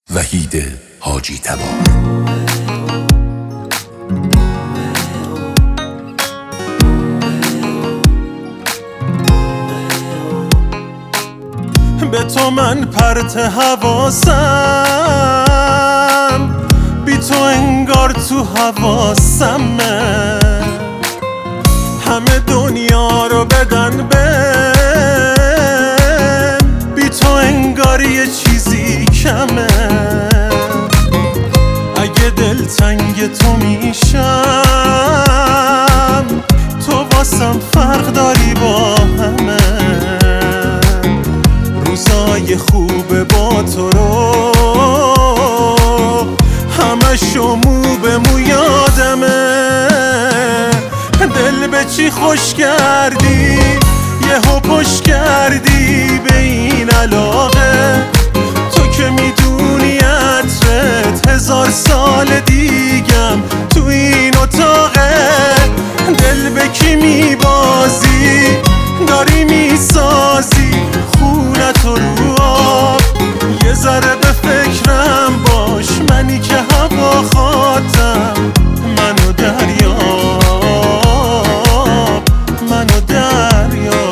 وحید حاجی تبار. به تو من پرت حواسم، بی تو انگار تو حواسمه. همه دنیا رو بدن بهم، بی تو انگار یه چیزی کمه. اگه دلتنگ تو میشم، تو واسم فرق داری با همه. روزای خوب با تو رو همشو مو به مو یادمه. دل به چی خوش کردی، یهو پشت کردی به این علاقه. تو که میدونی عطرت 1000 سال دیگم تو این اتاقه. دل به کی میبازی، داری میسازی خونتو رو آب. یه ذره به فکرم باش، منی که هوا خاطم. منو دریاب، منو دریاب.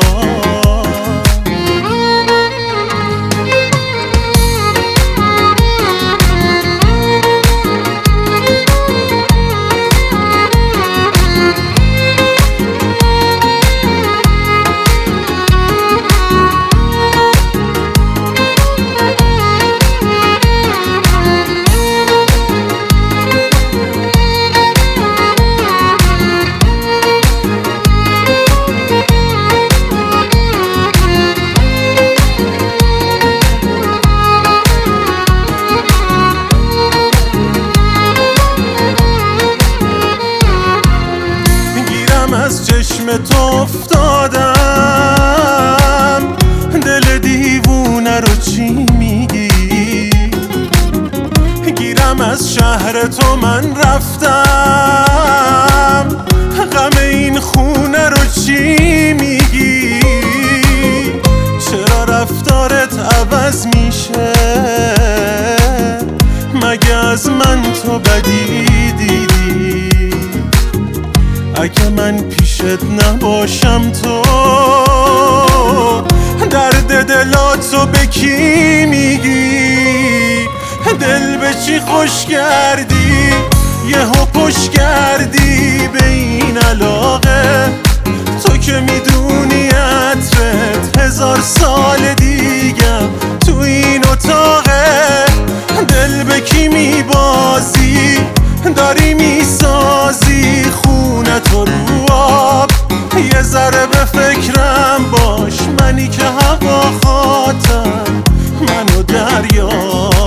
از چشم تو افتادم، دل دیوونه رو چی میگی؟ گیرم از شهر تو من رفتم، غم این خونه رو چی میگی؟ چرا رفتارت عوض میشه؟ مگه از من تو بدی دیدی؟ اگه من پیشت نباشم تو درد دلاتو به کی میگی؟ دل به چی خوش کردی، یهو پشت کردی به این علاقه. تو که میدونی عطرت 1000 سال دیگم تو این اتاقه. دل به کی میبازی، داری میسازی خونتو رو آب. یه ذره به فکرم باش، منی که هوا خاطم. منو دریاب.